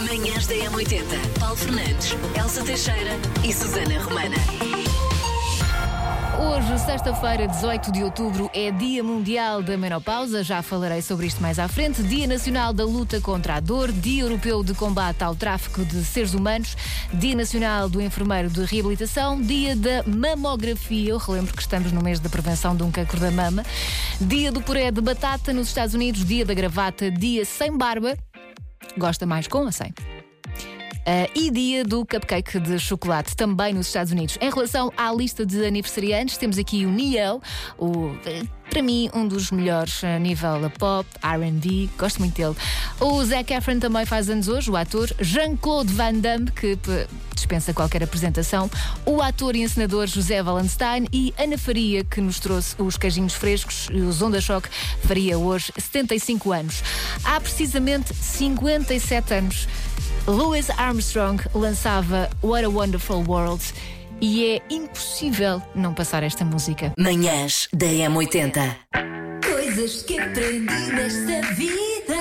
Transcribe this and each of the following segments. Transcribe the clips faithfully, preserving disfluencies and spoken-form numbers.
Manhãs da M oitenta. Paulo Fernandes, Elsa Teixeira e Susana Romana. Hoje, sexta-feira, dezoito de outubro, é Dia Mundial da Menopausa. Já falarei sobre isto mais à frente. Dia Nacional da Luta contra a Dor. Dia Europeu de Combate ao Tráfico de Seres Humanos. Dia Nacional do Enfermeiro de Reabilitação. Dia da Mamografia. Eu relembro que estamos no mês da prevenção de um cancro da mama. Dia do puré de batata nos Estados Unidos. Dia da gravata. Dia sem barba. Gosta mais com ou sem? Uh, e dia do cupcake de chocolate, também nos Estados Unidos. Em relação à lista de aniversariantes, temos aqui o Neo, o, para mim, um dos melhores a nível pop, R and B, gosto muito dele. O Zac Efron também faz anos hoje, o ator. Jean-Claude Van Damme, que p- dispensa qualquer apresentação. O ator e encenador José Wallenstein e Ana Faria, que nos trouxe os queijinhos frescos e os Onda Choque, faria hoje setenta e cinco anos. Há precisamente cinquenta e sete anos, Louis Armstrong lançava What a Wonderful World e é impossível não passar esta música. Manhãs da M oitenta. Coisas que aprendi nesta vida.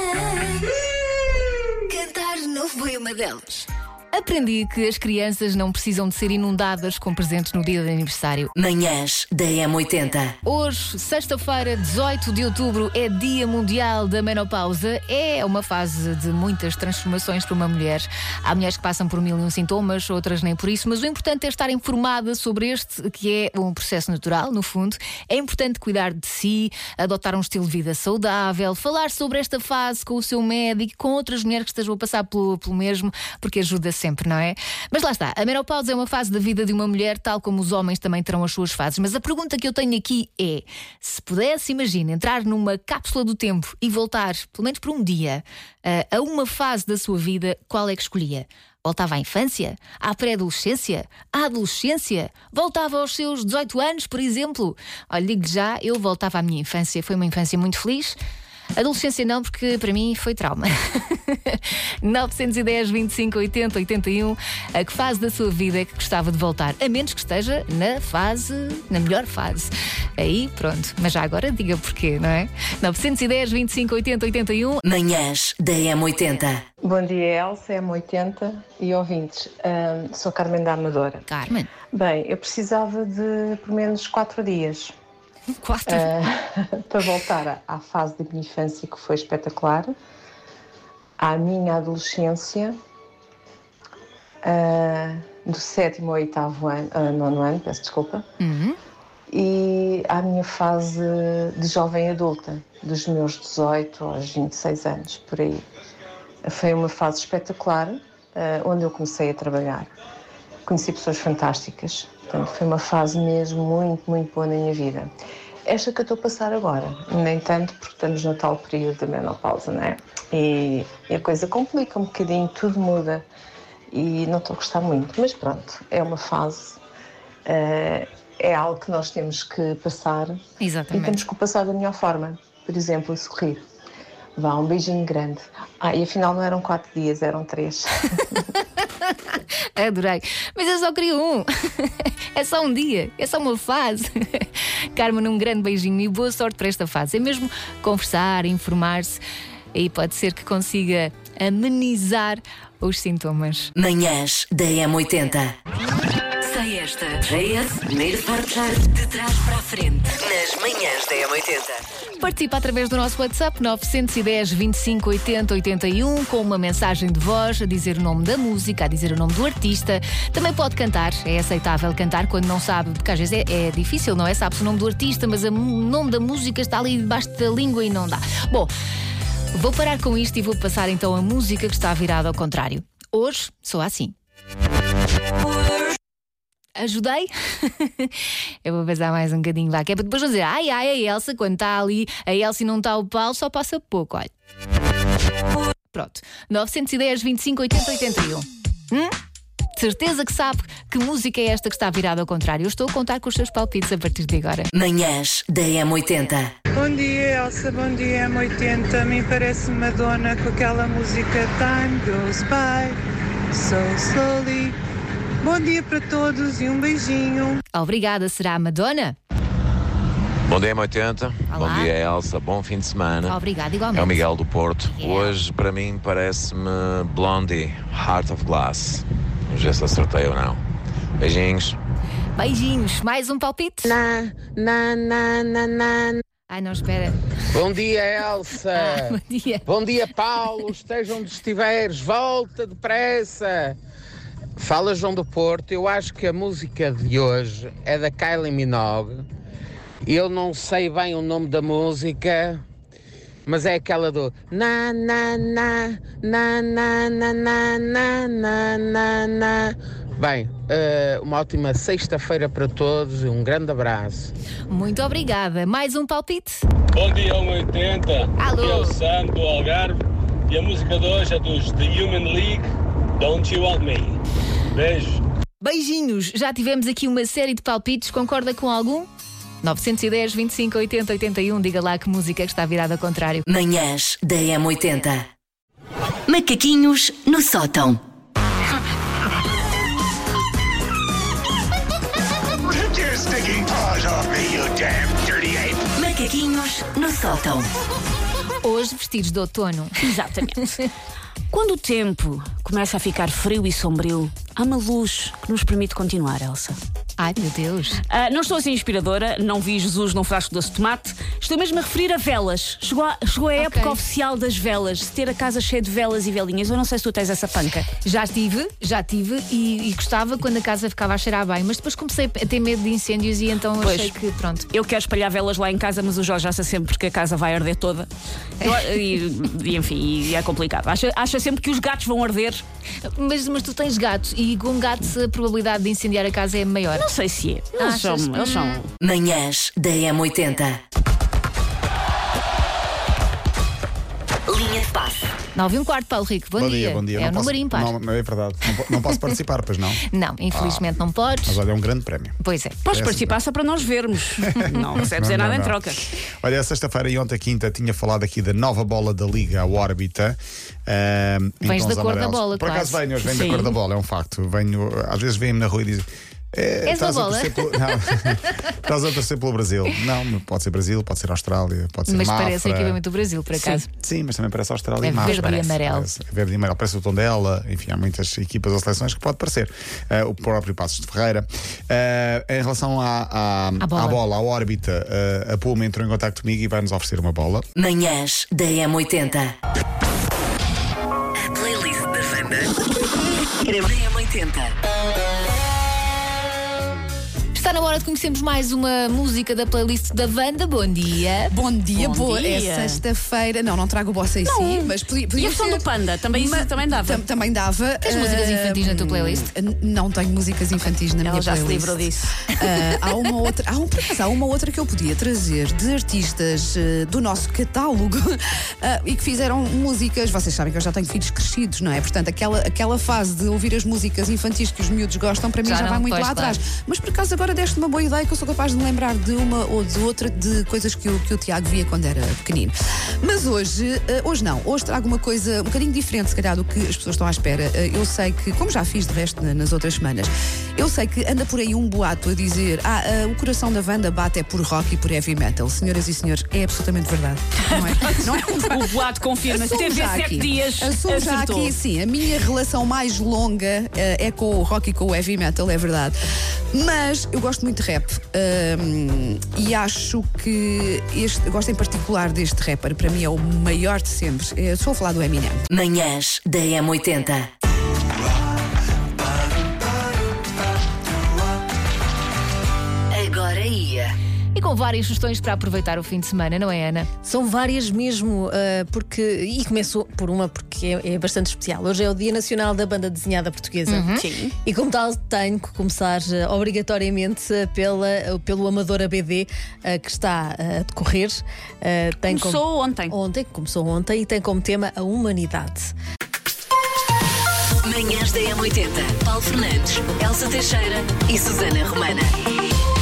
Cantar não foi uma delas. Aprendi que as crianças não precisam de ser inundadas com presentes no dia de aniversário. Manhãs da M oitenta. Hoje, sexta-feira, dezoito de outubro, é Dia Mundial da Menopausa. É uma fase de muitas transformações para uma mulher. Há mulheres que passam por mil e um sintomas, outras nem por isso, mas o importante é estar informada sobre este, que é um processo natural, no fundo. É importante cuidar de si, adotar um estilo de vida saudável, falar sobre esta fase com o seu médico, com outras mulheres que estejam a passar pelo, pelo mesmo, porque ajuda sempre, não é? Mas lá está, a menopausa é uma fase da vida de uma mulher, tal como os homens também terão as suas fases. Mas a pergunta que eu tenho aqui é: se pudesse, imagina, entrar numa cápsula do tempo e voltar, pelo menos por um dia, a uma fase da sua vida, qual é que escolhia? Voltava à infância? À pré-adolescência? À adolescência? Voltava aos seus dezoito anos, por exemplo? Olha, digo-lhe já, eu voltava à minha infância. Foi uma infância muito feliz. Adolescência não, porque para mim foi trauma. nove um zero, vinte e cinco, oitenta, oitenta e um. A que fase da sua vida é que gostava de voltar? A menos que esteja na fase, na melhor fase. Aí, pronto. Mas já agora diga porquê, não é? nove um zero, vinte e cinco, oitenta, oitenta e um. Manhãs da M oitenta. Bom dia, Elsa, M oitenta e ouvintes. Um, sou Carmen da Amadora. Carmen. Bem, eu precisava de pelo menos quatro dias. Quatro? Uh, para voltar à fase da minha infância, que foi espetacular, à minha adolescência, uh, do sétimo ao oitavo ano, uh, nono ano, peço desculpa, Uhum. e à minha fase de jovem adulta, dos meus dezoito aos vinte e seis anos, por aí. Foi uma fase espetacular, uh, onde eu comecei a trabalhar. Conheci pessoas fantásticas. Portanto, foi uma fase mesmo muito, muito boa na minha vida. Esta que eu estou a passar agora, nem tanto, porque estamos no tal período da menopausa, não é? E, e a coisa complica um bocadinho, tudo muda e não estou a gostar muito. Mas pronto, é uma fase, uh, é algo que nós temos que passar. Exatamente. E temos que o passar da melhor forma. Por exemplo, sorrir. Vá, um beijinho grande. Ah, e afinal não eram quatro dias, eram três. Adorei. Mas eu só queria um. É só um dia, é só uma fase. Carmen, um grande beijinho e boa sorte para esta fase. É mesmo conversar, informar-se, e pode ser que consiga amenizar os sintomas. Manhãs da M oitenta. Sei esta. J S, primeiro partilhar de trás para a frente. Nas manhãs da M oitenta. Participa através do nosso WhatsApp nove um zero, vinte e cinco, oitenta, oitenta e um com uma mensagem de voz a dizer o nome da música, a dizer o nome do artista. Também pode cantar, é aceitável cantar quando não sabe, porque às vezes é, é difícil, não é? Sabe-se o nome do artista, mas o nome da música está ali debaixo da língua e não dá. Bom, vou parar com isto e vou passar então a música que está virada ao contrário. Hoje soa assim. Ajudei? Eu vou pensar mais um bocadinho lá, que é para depois dizer: ai, ai, a Elsa, quando está ali, a Elsa e não está o Paulo, só passa pouco, olha. Pronto, nove um zero, vinte e cinco, oitenta, oitenta e um. Hum? Certeza que sabe que música é esta que está virada ao contrário. Eu estou a contar com os seus palpites a partir de agora. Manhãs da M oitenta. Bom dia, Elsa, bom dia, M oitenta. A mim parece Madonna com aquela música Time Goes By So Slowly. Bom dia para todos e um beijinho. Obrigada, será a Madonna? Bom dia, M oitenta. Olá. Bom dia, Elsa. Bom fim de semana. Obrigada, igualmente. É o Miguel do Porto. Yeah. Hoje, para mim, parece-me Blondie, Heart of Glass. Vamos ver se acertei ou não. Beijinhos. Beijinhos. Mais um palpite? Na, na, na, na, na. Ai, não, espera. Bom dia, Elsa. Ah, bom dia. Bom dia, Paulo. Esteja onde estiveres. Volta depressa. Fala, João do Porto. Eu acho que a música de hoje é da Kylie Minogue. Eu não sei bem o nome da música, mas é aquela do na na na na na na na na na na na. Bem, uh, uma ótima sexta-feira para todos e um grande abraço. Muito obrigada. Mais um palpite? Bom dia, M oitenta. Alô. Aqui é o Sam do Algarve e a música de hoje é dos The Human League, Don't You Want Me. Beijo. Beijinhos. Já tivemos aqui uma série de palpites. Concorda com algum? nove um zero, vinte e cinco, oitenta, oitenta e um. Diga lá que música que está virada ao contrário. Manhãs da M oitenta. Macaquinhos no sótão. Take your stinking paws off me, you damn dirty ape! Macaquinhos no sótão. Hoje vestidos de outono. Exatamente. Quando o tempo começa a ficar frio e sombrio, há uma luz que nos permite continuar, Elsa. Ai, meu Deus. Ah, não estou a ser inspiradora, não vi Jesus num frasco de doce de tomate. Estou mesmo a referir a velas. Chegou a, chegou a época Ok. oficial das velas, de ter a casa cheia de velas e velinhas. Eu não sei se tu tens essa panca. Já tive, já tive e, e gostava quando a casa ficava a cheirar bem, mas depois comecei a ter medo de incêndios e então Pois. achei que pronto. Eu quero espalhar velas lá em casa, mas o Jorge acha sempre que a casa vai arder toda. Eu- e, e, enfim, e é complicado. Acha, acha sempre que os gatos vão arder. Mas, mas tu tens gatos e com gatos a probabilidade de incendiar a casa é maior. Não sei se é. Eles são, Achas? eles são. Manhãs da M oitenta. Linha de passe. nove e um quarto, Paulo Rico. Bom, Bom dia, bom dia. É Não o posso- número ímpar. Não, não é verdade. Não, po- não posso participar, pois não. Não, infelizmente não podes. Mas olha, é um grande prémio. Pois é. Podes É participar só para nós vermos. Não recebes Não, é nada não, em não. troca. Olha, sexta-feira e ontem, quinta, tinha falado aqui da nova bola da Liga, a órbita. ahm, em Vens tons da cor da amarelos. bola, Por acaso quase. venho, hoje venho Sim. da cor da bola, é um facto. Venho, às vezes vêm-me na rua e dizem. É, És da estás a bola? torcer pelo, não, estás a torcer pelo Brasil. Não, pode ser Brasil, pode ser Austrália, pode ser Mas Mafra. parece equipamento do Brasil, por acaso. Sim, mas também parece Austrália É e Mafra. verde e amarelo. Parece, é verde e amarelo, parece o tom dela. Enfim, há muitas equipas ou seleções que pode parecer. Eh, o próprio Passos de Ferreira. Eh, em relação à, à, À bola. à bola, à órbita, eh, a Puma entrou em contato comigo e vai-nos oferecer uma bola. Manhãs da M oitenta. A playlist da Wanda. Da M oitenta. Está na hora de conhecermos mais uma música da playlist da Wanda. Bom dia. Bom dia, Bom boa. dia. É sexta-feira. Não, não trago o bossa em Não. si, mas podia, E podia a versão ser. do Panda? Também, isso Ma- também dava. tam- também dava. Tens músicas Ah, infantis na tua playlist? n- Não tenho músicas infantis na Ela minha já se playlist. livrou disso. Ah, há uma outra, há, um, por acaso, há uma outra que eu podia trazer de artistas ah, do nosso catálogo ah, e que fizeram músicas. Vocês sabem que eu já tenho filhos crescidos, não é? Portanto, aquela, aquela fase de ouvir as músicas infantis que os miúdos gostam, para mim Já já, não, vai muito pois, lá claro. atrás. Mas por acaso agora deste uma boa ideia que eu sou capaz de me lembrar de uma ou de outra de coisas que o, que o Tiago via quando era pequenino. Mas hoje, eh, hoje não, hoje trago uma coisa um bocadinho diferente, se calhar, do que as pessoas estão à espera. Eh, eu sei que, como já fiz de resto na- nas outras semanas, eu sei que anda por aí um boato a dizer: ah, eh, o coração da Wanda bate é por rock e por heavy metal. Senhoras e senhores, é absolutamente verdade. Não é? Não é um boato. O boato confirma-se. Assumo Teve já sete aqui. dias. Assumo já acertou. aqui, sim, a minha relação mais longa eh, é com o rock e com o heavy metal, é verdade. Mas eu gosto muito de rap ahm, e acho que este, eu gosto em particular deste rapper, para mim é o maior de sempre. Eu estou a falar do Eminem. Manhãs da M oitenta. Agora ia. E com várias sugestões para aproveitar o fim de semana, não é, Ana? São várias mesmo, ah, porque. E começou por uma porque é, é bastante especial. Hoje é o Dia Nacional da Banda Desenhada Portuguesa. Sim. E como tal, tenho que começar ah, obrigatoriamente ah, pela, ah, pelo Amador A B D ah, que está ah, a decorrer. Ah, tem Começou como- ontem. Ontem, começou ontem e tem como tema a humanidade. Manhãs da M oitenta. Paulo Fernandes, Elsa Teixeira e Susana Romana.